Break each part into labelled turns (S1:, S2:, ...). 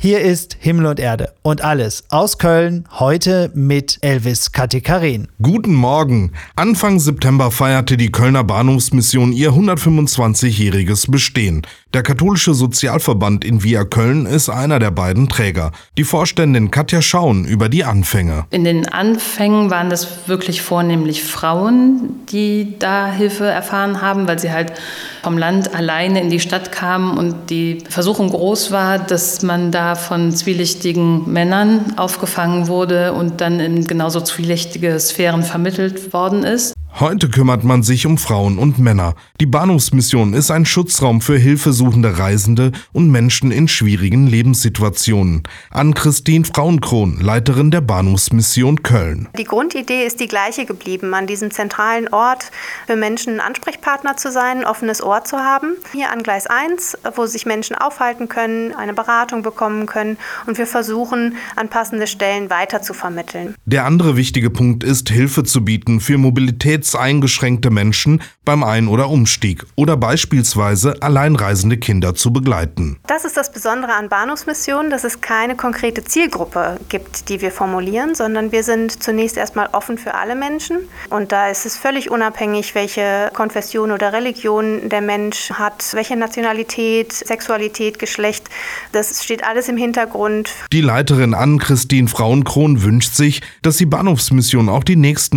S1: Hier ist Himmel und Erde und alles aus Köln, heute mit Elvis Katekarin.
S2: Guten Morgen. Anfang September feierte die Kölner Bahnhofsmission ihr 125-jähriges Bestehen. Der katholische Sozialverband in Via Köln ist einer der beiden Träger. Die Vorständin Katja Schauen über die Anfänge.
S3: In den Anfängen waren das wirklich vornehmlich Frauen, die da Hilfe erfahren haben, weil sie halt vom Land alleine in die Stadt kamen und die Versuchung groß war, dass man da von zwielichtigen Männern aufgefangen wurde und dann in genauso zwielichtige Sphären vermittelt worden ist.
S2: Heute kümmert man sich um Frauen und Männer. Die Bahnhofsmission ist ein Schutzraum für hilfesuchende Reisende und Menschen in schwierigen Lebenssituationen. Ann-Christine Frauenkron, Leiterin der Bahnhofsmission Köln.
S4: Die Grundidee ist die gleiche geblieben, an diesem zentralen Ort für Menschen ein Ansprechpartner zu sein, ein offenes Ohr zu haben. Hier an Gleis 1, wo sich Menschen aufhalten können, eine Beratung bekommen können und wir versuchen, an passende Stellen weiter zu vermitteln.
S2: Der andere wichtige Punkt ist, Hilfe zu bieten für mobilitätseingeschränkte Menschen beim Ein- oder Umstieg oder beispielsweise alleinreisende Kinder zu begleiten.
S4: Das ist das Besondere an Bahnhofsmission, dass es keine konkrete Zielgruppe gibt, die wir formulieren, sondern wir sind zunächst erstmal offen für alle Menschen. Und da ist es völlig unabhängig, welche Konfession oder Religion der Mensch hat, welche Nationalität, Sexualität, Geschlecht. Das steht alles im Hintergrund.
S2: Die Leiterin Ann-Christine Frauenkron wünscht sich, dass die Bahnhofsmission auch die nächsten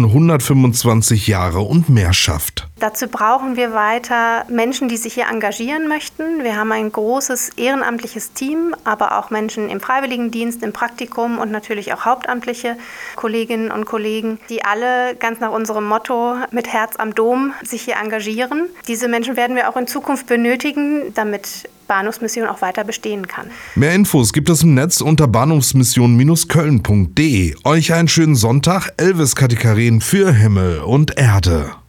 S2: 125 Jahre und mehr schafft.
S4: Dazu brauchen wir weiter Menschen, die sich hier engagieren möchten. Wir haben ein großes ehrenamtliches Team, aber auch Menschen im Freiwilligendienst, im Praktikum und natürlich auch hauptamtliche Kolleginnen und Kollegen, die alle ganz nach unserem Motto mit Herz am Dom sich hier engagieren. Diese Menschen werden wir auch in Zukunft benötigen, damit Bahnhofsmission auch weiter bestehen kann.
S2: Mehr Infos gibt es im Netz unter bahnhofsmission-köln.de. Euch einen schönen Sonntag, Elvis Katekarin für Himmel und Erde.